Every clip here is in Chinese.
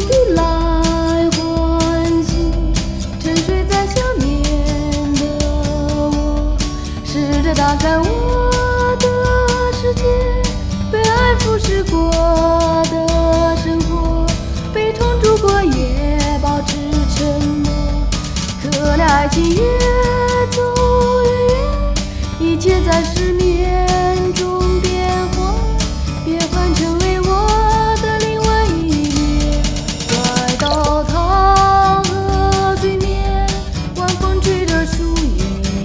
的来唤醒沉睡在想念的我，试着打开我的世界，被爱腐蚀过的生活，被冲突过也保持沉默。可怜爱情越走越远，一切在失眠中变化，变换成为我的另外一面。在稻塘河对面，晚风吹着树叶，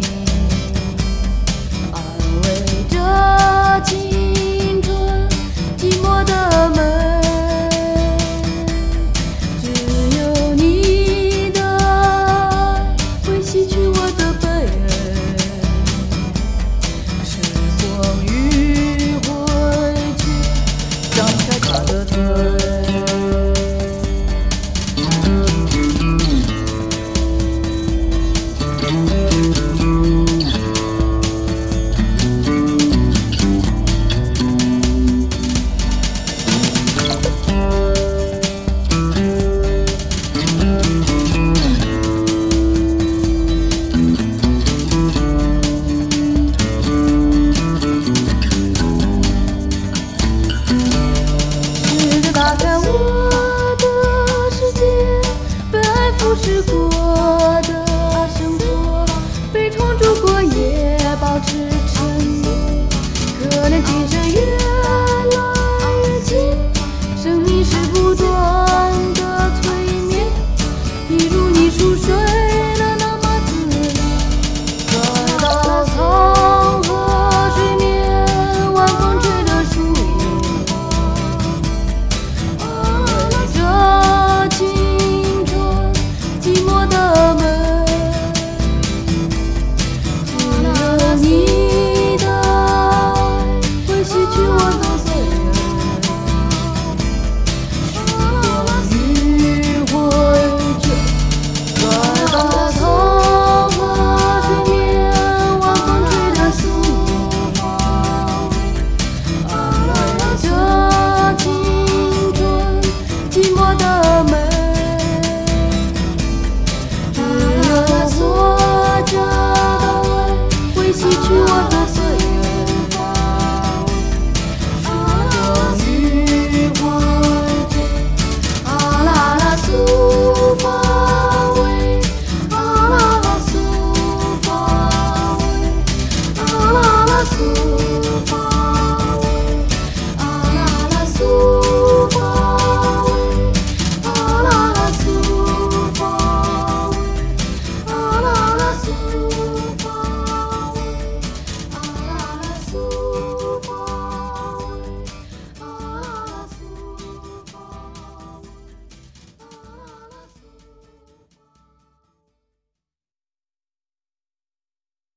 安慰着青春寂寞的门。只有你的爱会洗去我的悲，时光迂回却张开他的腿。试着打开我的世界，被爱腐蚀过的生活，被冲突过也保持沉默。可怜精神越来越近，生命是不断的催眠，一如你熟睡的那么自然。在稻草河水面，晚风吹着树叶，安慰着青春寂寞的门。只有你的爱会洗去我的罪恶，时光迂回却在稻草河水面，晚风吹着树叶，安慰着青春寂寞的